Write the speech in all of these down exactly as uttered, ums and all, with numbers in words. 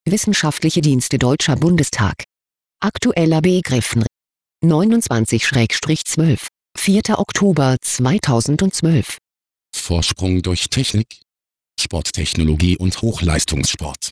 Wissenschaftliche Dienste Deutscher Bundestag. Aktueller Begriffen neunundzwanzig zwölf, vierter Oktober zweitausendzwölf. Vorsprung durch Technik, Sporttechnologie und Hochleistungssport.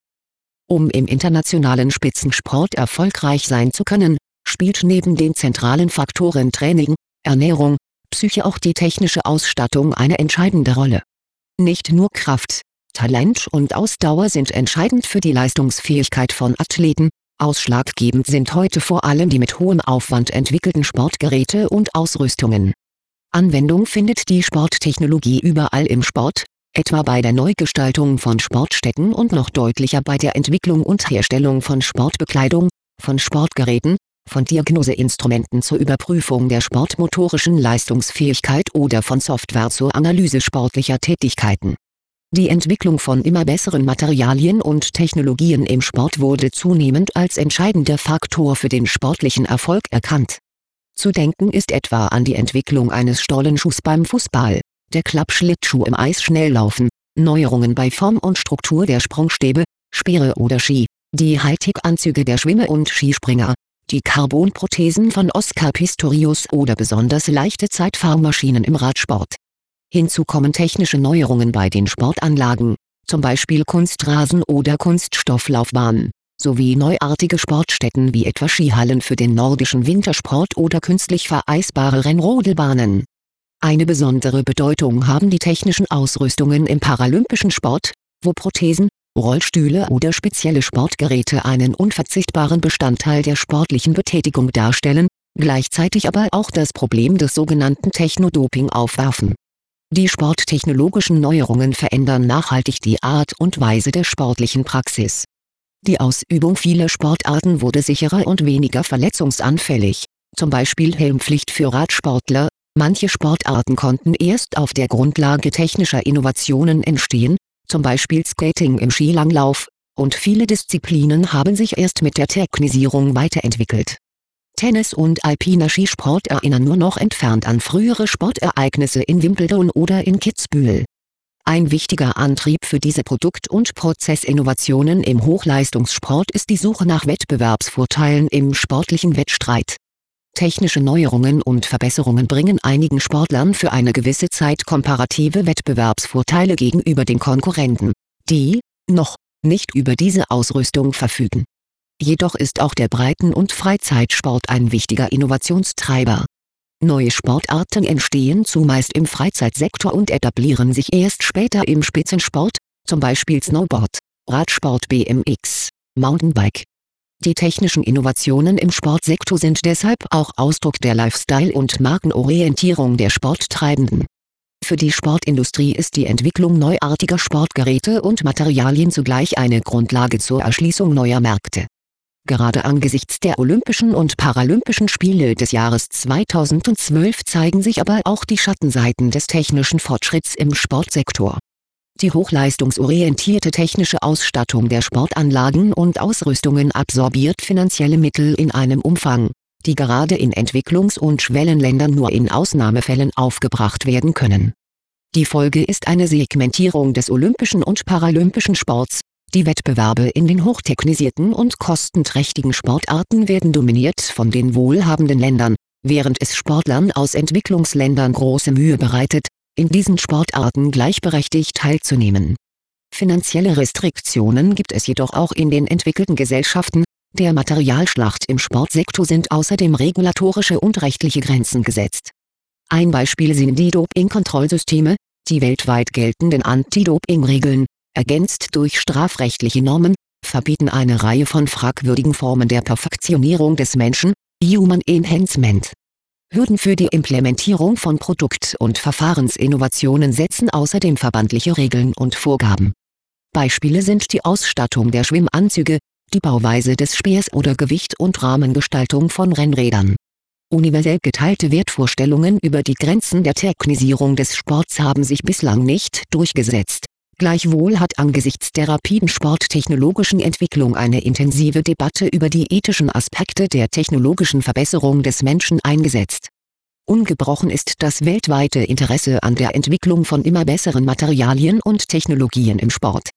Um im internationalen Spitzensport erfolgreich sein zu können, spielt neben den zentralen Faktoren Training, Ernährung, Psyche auch die technische Ausstattung eine entscheidende Rolle. Nicht nur Kraft, Talent und Ausdauer sind entscheidend für die Leistungsfähigkeit von Athleten, ausschlaggebend sind heute vor allem die mit hohem Aufwand entwickelten Sportgeräte und Ausrüstungen. Anwendung findet die Sporttechnologie überall im Sport, etwa bei der Neugestaltung von Sportstätten und noch deutlicher bei der Entwicklung und Herstellung von Sportbekleidung, von Sportgeräten, von Diagnoseinstrumenten zur Überprüfung der sportmotorischen Leistungsfähigkeit oder von Software zur Analyse sportlicher Tätigkeiten. Die Entwicklung von immer besseren Materialien und Technologien im Sport wurde zunehmend als entscheidender Faktor für den sportlichen Erfolg erkannt. Zu denken ist etwa an die Entwicklung eines Stollenschuhs beim Fußball, der Klappschlittschuh im Eisschnelllaufen, Neuerungen bei Form und Struktur der Sprungstäbe, Speere oder Ski, die Hightech-Anzüge der Schwimmer und Skispringer, die Carbonprothesen von Oscar Pistorius oder besonders leichte Zeitfahrmaschinen im Radsport. Hinzu kommen technische Neuerungen bei den Sportanlagen, zum Beispiel Kunstrasen oder Kunststofflaufbahnen, sowie neuartige Sportstätten wie etwa Skihallen für den nordischen Wintersport oder künstlich vereisbare Rennrodelbahnen. Eine besondere Bedeutung haben die technischen Ausrüstungen im paralympischen Sport, wo Prothesen, Rollstühle oder spezielle Sportgeräte einen unverzichtbaren Bestandteil der sportlichen Betätigung darstellen, gleichzeitig aber auch das Problem des sogenannten Technodoping aufwerfen. Die sporttechnologischen Neuerungen verändern nachhaltig die Art und Weise der sportlichen Praxis. Die Ausübung vieler Sportarten wurde sicherer und weniger verletzungsanfällig, zum Beispiel Helmpflicht für Radsportler. Manche Sportarten konnten erst auf der Grundlage technischer Innovationen entstehen, zum Beispiel Skating im Skilanglauf, und viele Disziplinen haben sich erst mit der Technisierung weiterentwickelt. Tennis und alpiner Skisport erinnern nur noch entfernt an frühere Sportereignisse in Wimbledon oder in Kitzbühel. Ein wichtiger Antrieb für diese Produkt- und Prozessinnovationen im Hochleistungssport ist die Suche nach Wettbewerbsvorteilen im sportlichen Wettstreit. Technische Neuerungen und Verbesserungen bringen einigen Sportlern für eine gewisse Zeit komparative Wettbewerbsvorteile gegenüber den Konkurrenten, die noch nicht über diese Ausrüstung verfügen. Jedoch ist auch der Breiten- und Freizeitsport ein wichtiger Innovationstreiber. Neue Sportarten entstehen zumeist im Freizeitsektor und etablieren sich erst später im Spitzensport, zum Beispiel Snowboard, Radsport, B M X, Mountainbike. Die technischen Innovationen im Sportsektor sind deshalb auch Ausdruck der Lifestyle- und Markenorientierung der Sporttreibenden. Für die Sportindustrie ist die Entwicklung neuartiger Sportgeräte und Materialien zugleich eine Grundlage zur Erschließung neuer Märkte. Gerade angesichts der Olympischen und Paralympischen Spiele des Jahres zweitausendzwölf zeigen sich aber auch die Schattenseiten des technischen Fortschritts im Sportsektor. Die hochleistungsorientierte technische Ausstattung der Sportanlagen und Ausrüstungen absorbiert finanzielle Mittel in einem Umfang, die gerade in Entwicklungs- und Schwellenländern nur in Ausnahmefällen aufgebracht werden können. Die Folge ist eine Segmentierung des olympischen und paralympischen Sports. Die Wettbewerbe in den hochtechnisierten und kostenträchtigen Sportarten werden dominiert von den wohlhabenden Ländern, während es Sportlern aus Entwicklungsländern große Mühe bereitet, in diesen Sportarten gleichberechtigt teilzunehmen. Finanzielle Restriktionen gibt es jedoch auch in den entwickelten Gesellschaften. Der Materialschlacht im Sportsektor sind außerdem regulatorische und rechtliche Grenzen gesetzt. Ein Beispiel sind die Doping-Kontrollsysteme, die weltweit geltenden Anti-Doping-Regeln, ergänzt durch strafrechtliche Normen, verbieten eine Reihe von fragwürdigen Formen der Perfektionierung des Menschen, Human Enhancement. Hürden für die Implementierung von Produkt- und Verfahrensinnovationen setzen außerdem verbandliche Regeln und Vorgaben. Beispiele sind die Ausstattung der Schwimmanzüge, die Bauweise des Speers oder Gewicht und Rahmengestaltung von Rennrädern. Universell geteilte Wertvorstellungen über die Grenzen der Technisierung des Sports haben sich bislang nicht durchgesetzt. Gleichwohl hat angesichts der rapiden sporttechnologischen Entwicklung eine intensive Debatte über die ethischen Aspekte der technologischen Verbesserung des Menschen eingesetzt. Ungebrochen ist das weltweite Interesse an der Entwicklung von immer besseren Materialien und Technologien im Sport.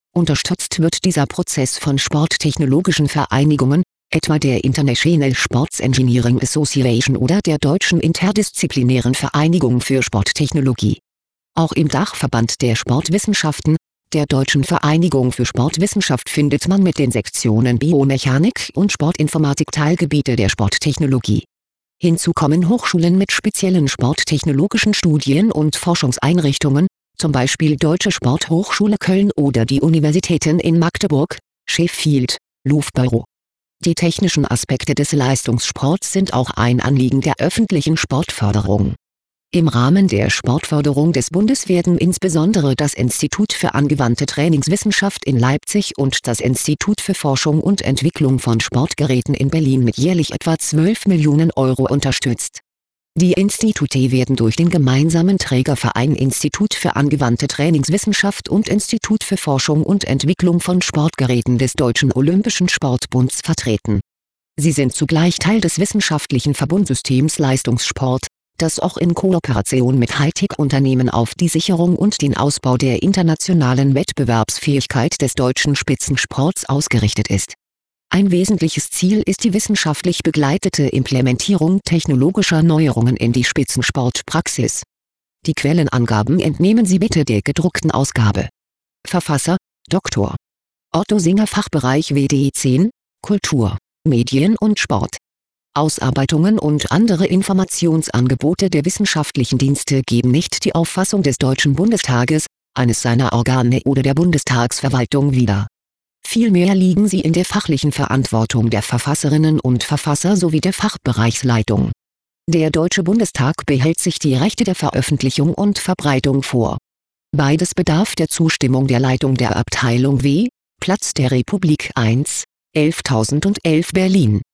Unterstützt wird dieser Prozess von sporttechnologischen Vereinigungen, etwa der International Sports Engineering Association oder der Deutschen Interdisziplinären Vereinigung für Sporttechnologie. Auch im Dachverband der Sportwissenschaften, der Deutschen Vereinigung für Sportwissenschaft, findet man mit den Sektionen Biomechanik und Sportinformatik Teilgebiete der Sporttechnologie. Hinzu kommen Hochschulen mit speziellen sporttechnologischen Studien- und Forschungseinrichtungen, zum Beispiel Deutsche Sporthochschule Köln oder die Universitäten in Magdeburg, Sheffield, Loughborough. Die technischen Aspekte des Leistungssports sind auch ein Anliegen der öffentlichen Sportförderung. Im Rahmen der Sportförderung des Bundes werden insbesondere das Institut für angewandte Trainingswissenschaft in Leipzig und das Institut für Forschung und Entwicklung von Sportgeräten in Berlin mit jährlich etwa zwölf Millionen Euro unterstützt. Die Institute werden durch den gemeinsamen Trägerverein Institut für angewandte Trainingswissenschaft und Institut für Forschung und Entwicklung von Sportgeräten des Deutschen Olympischen Sportbunds vertreten. Sie sind zugleich Teil des wissenschaftlichen Verbundsystems Leistungssport, das auch in Kooperation mit Hightech-Unternehmen auf die Sicherung und den Ausbau der internationalen Wettbewerbsfähigkeit des deutschen Spitzensports ausgerichtet ist. Ein wesentliches Ziel ist die wissenschaftlich begleitete Implementierung technologischer Neuerungen in die Spitzensportpraxis. Die Quellenangaben entnehmen Sie bitte der gedruckten Ausgabe. Verfasser: Doktor Otto Singer, Fachbereich W D zehn, Kultur, Medien und Sport. Ausarbeitungen und andere Informationsangebote der wissenschaftlichen Dienste geben nicht die Auffassung des Deutschen Bundestages, eines seiner Organe oder der Bundestagsverwaltung wider. Vielmehr liegen sie in der fachlichen Verantwortung der Verfasserinnen und Verfasser sowie der Fachbereichsleitung. Der Deutsche Bundestag behält sich die Rechte der Veröffentlichung und Verbreitung vor. Beides bedarf der Zustimmung der Leitung der Abteilung W, Platz der Republik eins, elftausendelf Berlin.